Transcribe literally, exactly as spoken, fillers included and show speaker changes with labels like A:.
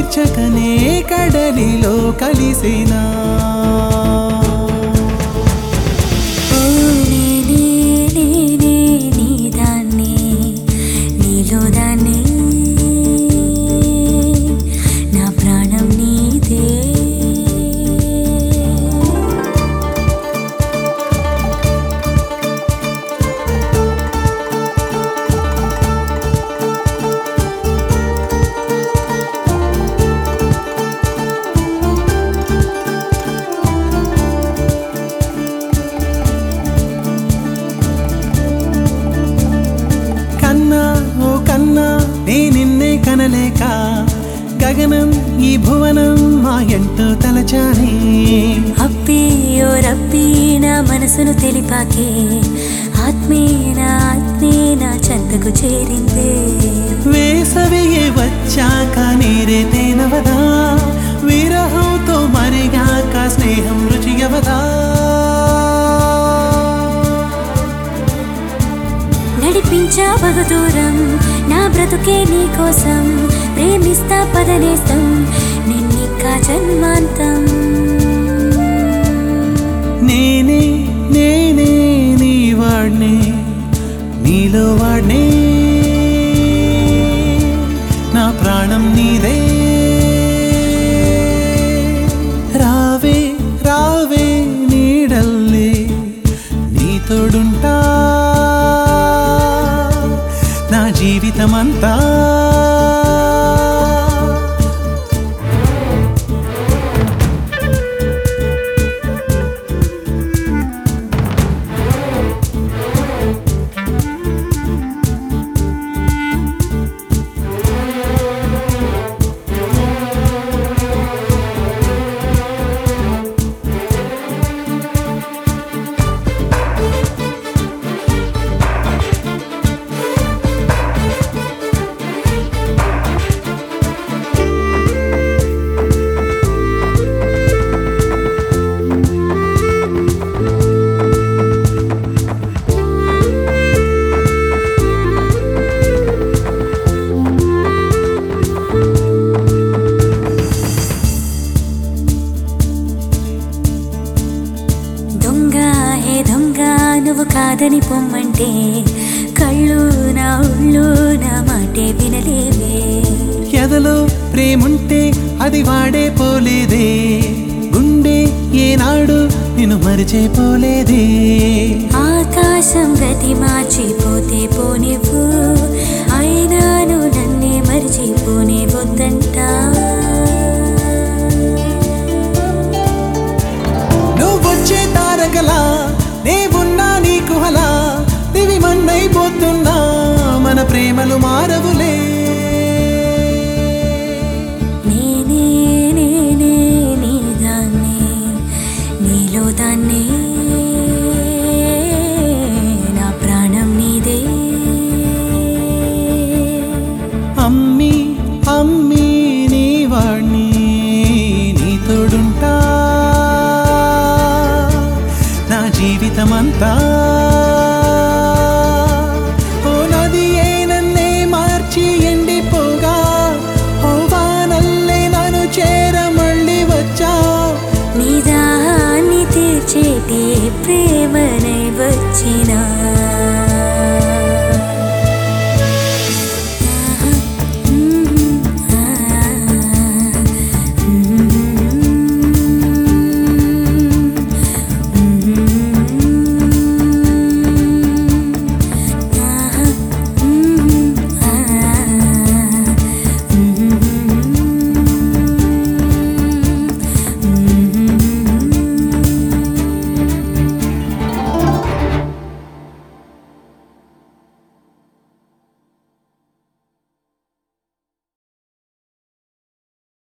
A: తీర్చకనే కడలిలో కలిసేనా కనలేక గగనం ఈ భువనం మా ఎంతో తలచానే
B: అప్పి ఓ రప్పి నా మనసును తెలిపాకే ఆత్మే నా ఆత్మే నా చెంతకు చేరిందే
A: వేసవియే వచ్చాక నీరే తేనవదా విరహంతో మరిగాక స్నేహం రుచియవదా
B: నడిపించా బహుదూరం నా బ్రతుకే నీ కోసం ప్రేమిస్తా పదనేస్తం నిన్నికా జన్మాంతం
A: నేనే నేనే నీ వాడ్నే నీలో వాడ్నే నా ప్రాణం నీదే రావే రావే నీడల్లే నీ తోడుంటా నా జీవితమంతా
B: నువ్వు కాదని పొమ్మంటే కళ్ళు నా ఉళ్ళు నా మాటే వినలేవే
A: ఎదలో ప్రేముంటే అది వాడే పోలేదే గుండె ఏనాడు నిన్ను మరిచే పోలేదే
B: ఆకాశం గతి మార్చిపోతే పోనివ్వు అయినాను నన్నే మరిచిపోనే వద్దంట
A: నువ్వొచ్చే తారకలా నే ఉన్నా నీకు హలా దివి మన్నైపోతున్నా మన ప్రేమలు మారవులే
B: నేనే నేనే నీ దాన్ని నీలో దాన్ని నా ప్రాణం నీదే
A: అమ్మి అమ్మి నీ వాణ్ణి నీ తోడుంటా నా జీవితమంతా